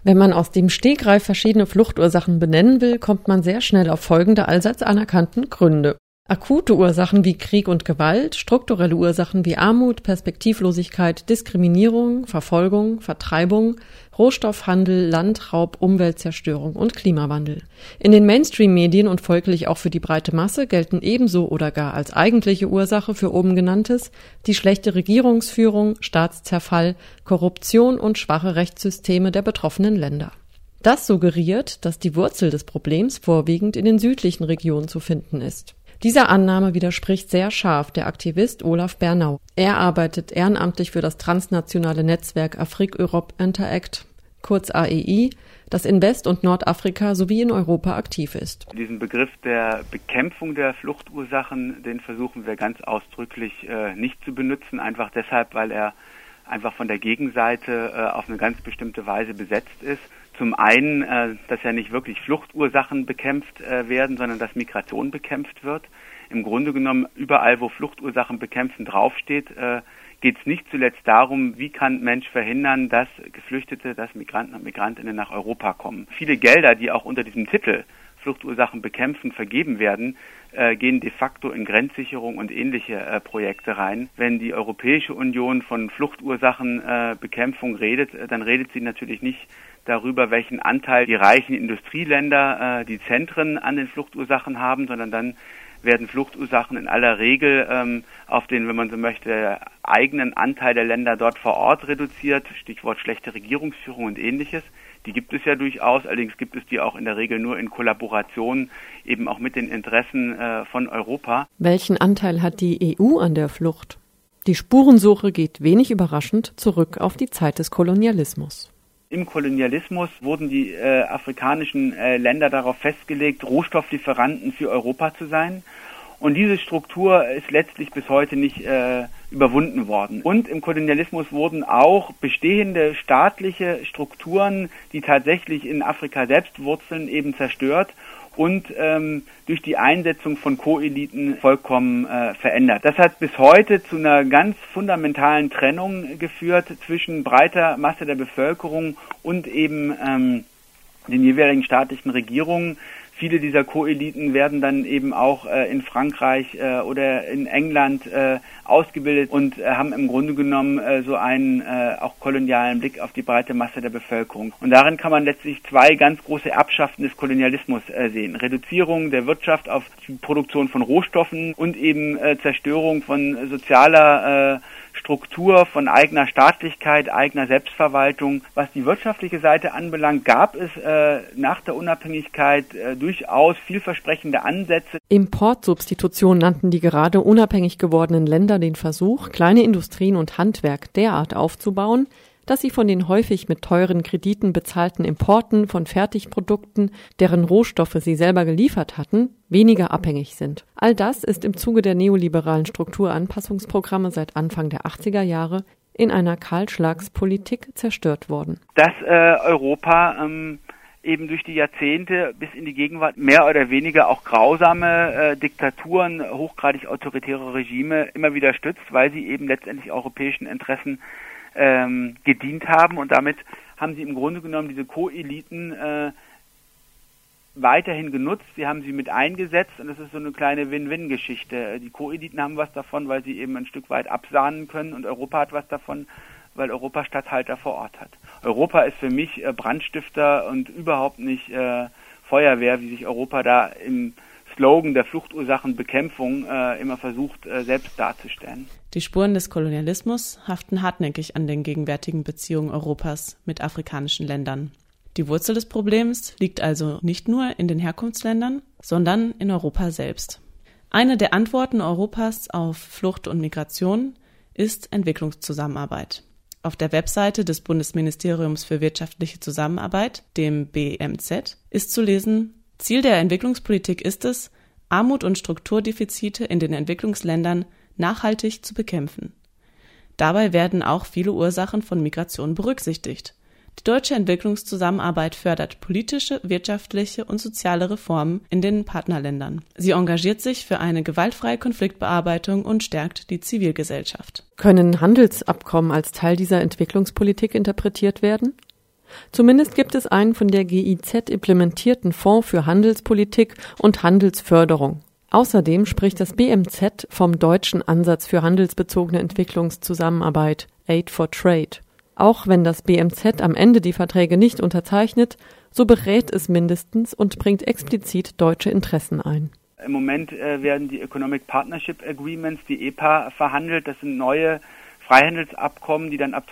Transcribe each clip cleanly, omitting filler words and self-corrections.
Wenn man aus dem Stegreif verschiedene Fluchtursachen benennen will, kommt man sehr schnell auf folgende allseits anerkannten Gründe. Akute Ursachen wie Krieg und Gewalt, strukturelle Ursachen wie Armut, Perspektivlosigkeit, Diskriminierung, Verfolgung, Vertreibung, Rohstoffhandel, Landraub, Umweltzerstörung und Klimawandel. In den Mainstream-Medien und folglich auch für die breite Masse gelten ebenso oder gar als eigentliche Ursache für oben Genanntes die schlechte Regierungsführung, Staatszerfall, Korruption und schwache Rechtssysteme der betroffenen Länder. Das suggeriert, dass die Wurzel des Problems vorwiegend in den südlichen Regionen zu finden ist. Dieser Annahme widerspricht sehr scharf der Aktivist Olaf Bernau. Er arbeitet ehrenamtlich für das transnationale Netzwerk Afrique-Europe Interact, kurz AEI, das in West- und Nordafrika sowie in Europa aktiv ist. Diesen Begriff der Bekämpfung der Fluchtursachen, den versuchen wir ganz ausdrücklich nicht zu benutzen, einfach deshalb, weil er einfach von der Gegenseite auf eine ganz bestimmte Weise besetzt ist. Zum einen, dass ja nicht wirklich Fluchtursachen bekämpft werden, sondern dass Migration bekämpft wird. Im Grunde genommen, überall, wo Fluchtursachen bekämpfen draufsteht, geht es nicht zuletzt darum, wie kann Mensch verhindern, dass Geflüchtete, dass Migranten und Migrantinnen nach Europa kommen. Viele Gelder, die auch unter diesem Titel Fluchtursachen bekämpfen vergeben werden, gehen de facto in Grenzsicherung und ähnliche Projekte rein. Wenn die Europäische Union von Fluchtursachenbekämpfung redet, dann redet sie natürlich nicht darüber, welchen Anteil die reichen Industrieländer, die Zentren an den Fluchtursachen haben, sondern dann werden Fluchtursachen in aller Regel auf den, wenn man so möchte, eigenen Anteil der Länder dort vor Ort reduziert. Stichwort schlechte Regierungsführung und ähnliches. Die gibt es ja durchaus, allerdings gibt es die auch in der Regel nur in Kollaboration eben auch mit den Interessen von Europa. Welchen Anteil hat die EU an der Flucht? Die Spurensuche geht wenig überraschend zurück auf die Zeit des Kolonialismus. Im Kolonialismus wurden die afrikanischen Länder darauf festgelegt, Rohstofflieferanten für Europa zu sein. Und diese Struktur ist letztlich bis heute nicht überwunden worden. Und im Kolonialismus wurden auch bestehende staatliche Strukturen, die tatsächlich in Afrika selbst wurzeln, eben zerstört und durch die Einsetzung von Koeliten vollkommen verändert. Das hat bis heute zu einer ganz fundamentalen Trennung geführt zwischen breiter Masse der Bevölkerung und eben den jeweiligen staatlichen Regierungen. Viele dieser Koeliten werden dann eben auch in Frankreich oder in England ausgebildet und haben im Grunde genommen so einen auch kolonialen Blick auf die breite Masse der Bevölkerung. Und darin kann man letztlich zwei ganz große Erbschaften des Kolonialismus sehen. Reduzierung der Wirtschaft auf die Produktion von Rohstoffen und eben Zerstörung von sozialer Struktur, von eigener Staatlichkeit, eigener Selbstverwaltung. Was die wirtschaftliche Seite anbelangt, gab es nach der Unabhängigkeit durchaus vielversprechende Ansätze. Importsubstitution nannten die gerade unabhängig gewordenen Länder den Versuch, kleine Industrien und Handwerk derart aufzubauen, dass sie von den häufig mit teuren Krediten bezahlten Importen von Fertigprodukten, deren Rohstoffe sie selber geliefert hatten, weniger abhängig sind. All das ist im Zuge der neoliberalen Strukturanpassungsprogramme seit Anfang der 80er Jahre in einer Kahlschlagspolitik zerstört worden. Dass Europa eben durch die Jahrzehnte bis in die Gegenwart mehr oder weniger auch grausame Diktaturen, hochgradig autoritäre Regime immer wieder stützt, weil sie eben letztendlich europäischen Interessen gedient haben, und damit haben sie im Grunde genommen diese Koeliten weiterhin genutzt. Sie haben sie mit eingesetzt, und das ist so eine kleine Win-Win-Geschichte. Die Koeliten haben was davon, weil sie eben ein Stück weit absahnen können, und Europa hat was davon, weil Europa Statthalter vor Ort hat. Europa ist für mich Brandstifter und überhaupt nicht Feuerwehr, wie sich Europa da im Slogan der Fluchtursachenbekämpfung immer versucht, selbst darzustellen. Die Spuren des Kolonialismus haften hartnäckig an den gegenwärtigen Beziehungen Europas mit afrikanischen Ländern. Die Wurzel des Problems liegt also nicht nur in den Herkunftsländern, sondern in Europa selbst. Eine der Antworten Europas auf Flucht und Migration ist Entwicklungszusammenarbeit. Auf der Webseite des Bundesministeriums für wirtschaftliche Zusammenarbeit, dem BMZ, ist zu lesen: Ziel der Entwicklungspolitik ist es, Armut und Strukturdefizite in den Entwicklungsländern nachhaltig zu bekämpfen. Dabei werden auch viele Ursachen von Migration berücksichtigt. Die deutsche Entwicklungszusammenarbeit fördert politische, wirtschaftliche und soziale Reformen in den Partnerländern. Sie engagiert sich für eine gewaltfreie Konfliktbearbeitung und stärkt die Zivilgesellschaft. Können Handelsabkommen als Teil dieser Entwicklungspolitik interpretiert werden? Zumindest gibt es einen von der GIZ implementierten Fonds für Handelspolitik und Handelsförderung. Außerdem spricht das BMZ vom deutschen Ansatz für handelsbezogene Entwicklungszusammenarbeit, Aid for Trade. Auch wenn das BMZ am Ende die Verträge nicht unterzeichnet, so berät es mindestens und bringt explizit deutsche Interessen ein. Im Moment werden die Economic Partnership Agreements, die EPA, verhandelt. Das sind neue Freihandelsabkommen, die dann ab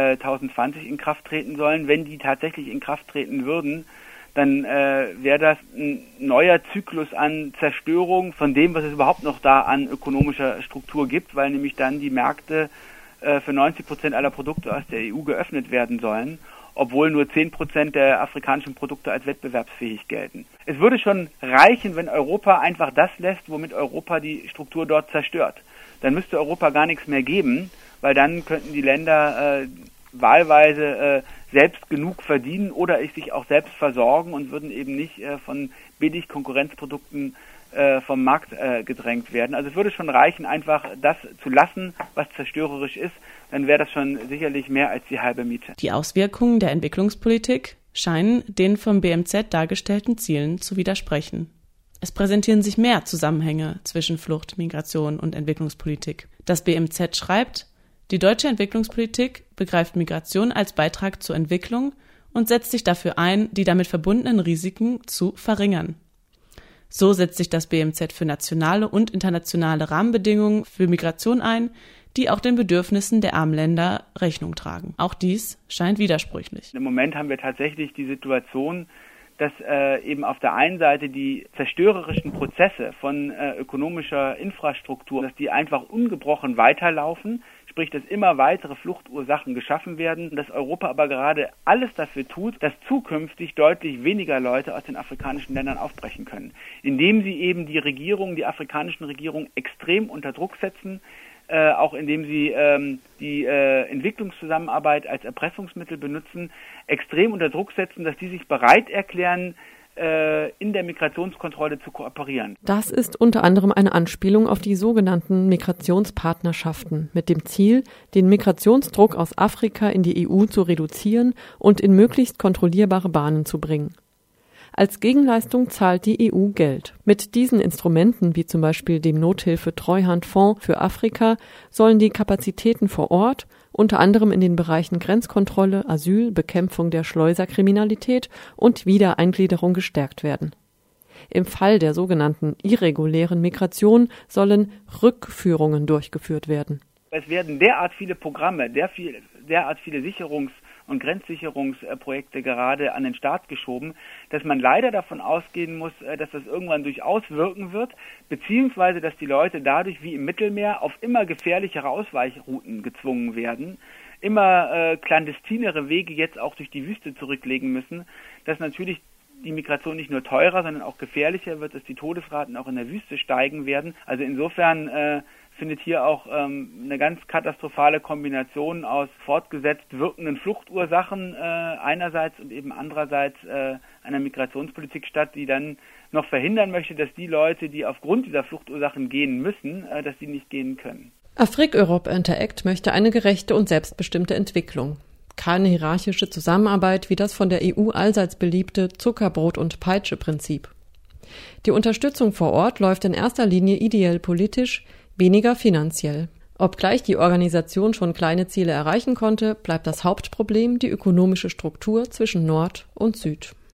2020 in Kraft treten sollen. Wenn die tatsächlich in Kraft treten würden, dann wäre das ein neuer Zyklus an Zerstörung von dem, was es überhaupt noch da an ökonomischer Struktur gibt, weil nämlich dann die Märkte für 90% aller Produkte aus der EU geöffnet werden sollen, obwohl nur 10% der afrikanischen Produkte als wettbewerbsfähig gelten. Es würde schon reichen, wenn Europa einfach das lässt, womit Europa die Struktur dort zerstört. Dann müsste Europa gar nichts mehr geben, weil dann könnten die Länder wahlweise selbst genug verdienen oder sich auch selbst versorgen und würden eben nicht von billig Konkurrenzprodukten vom Markt gedrängt werden. Also es würde schon reichen, einfach das zu lassen, was zerstörerisch ist. Dann wäre das schon sicherlich mehr als die halbe Miete. Die Auswirkungen der Entwicklungspolitik scheinen den vom BMZ dargestellten Zielen zu widersprechen. Es präsentieren sich mehr Zusammenhänge zwischen Flucht, Migration und Entwicklungspolitik. Das BMZ schreibt, die deutsche Entwicklungspolitik begreift Migration als Beitrag zur Entwicklung und setzt sich dafür ein, die damit verbundenen Risiken zu verringern. So setzt sich das BMZ für nationale und internationale Rahmenbedingungen für Migration ein, die auch den Bedürfnissen der armen Länder Rechnung tragen. Auch dies scheint widersprüchlich. Im Moment haben wir tatsächlich die Situation, dass eben auf der einen Seite die zerstörerischen Prozesse von ökonomischer Infrastruktur, dass die einfach ungebrochen weiterlaufen, sprich, dass immer weitere Fluchtursachen geschaffen werden, dass Europa aber gerade alles dafür tut, dass zukünftig deutlich weniger Leute aus den afrikanischen Ländern aufbrechen können, indem sie eben die afrikanischen Regierungen extrem unter Druck setzen, auch indem sie die Entwicklungszusammenarbeit als Erpressungsmittel benutzen, extrem unter Druck setzen, dass die sich bereit erklären, in der Migrationskontrolle zu kooperieren. Das ist unter anderem eine Anspielung auf die sogenannten Migrationspartnerschaften mit dem Ziel, den Migrationsdruck aus Afrika in die EU zu reduzieren und in möglichst kontrollierbare Bahnen zu bringen. Als Gegenleistung zahlt die EU Geld. Mit diesen Instrumenten, wie zum Beispiel dem Nothilfe-Treuhandfonds für Afrika, sollen die Kapazitäten vor Ort, unter anderem in den Bereichen Grenzkontrolle, Asyl, Bekämpfung der Schleuserkriminalität und Wiedereingliederung gestärkt werden. Im Fall der sogenannten irregulären Migration sollen Rückführungen durchgeführt werden. Es werden derart viele Programme, derart viele Sicherungs- und Grenzsicherungsprojekte gerade an den Start geschoben, dass man leider davon ausgehen muss, dass das irgendwann durchaus wirken wird, beziehungsweise dass die Leute dadurch wie im Mittelmeer auf immer gefährlichere Ausweichrouten gezwungen werden, immer clandestinere Wege jetzt auch durch die Wüste zurücklegen müssen, dass natürlich die Migration nicht nur teurer, sondern auch gefährlicher wird, dass die Todesraten auch in der Wüste steigen werden. Also insofern findet hier auch eine ganz katastrophale Kombination aus fortgesetzt wirkenden Fluchtursachen einerseits und eben andererseits einer Migrationspolitik statt, die dann noch verhindern möchte, dass die Leute, die aufgrund dieser Fluchtursachen gehen müssen, dass die nicht gehen können. Afrique Europe Interact möchte eine gerechte und selbstbestimmte Entwicklung. Keine hierarchische Zusammenarbeit wie das von der EU allseits beliebte Zuckerbrot- und Peitsche-Prinzip. Die Unterstützung vor Ort läuft in erster Linie ideell politisch, weniger finanziell. Obgleich die Organisation schon kleine Ziele erreichen konnte, bleibt das Hauptproblem die ökonomische Struktur zwischen Nord und Süd.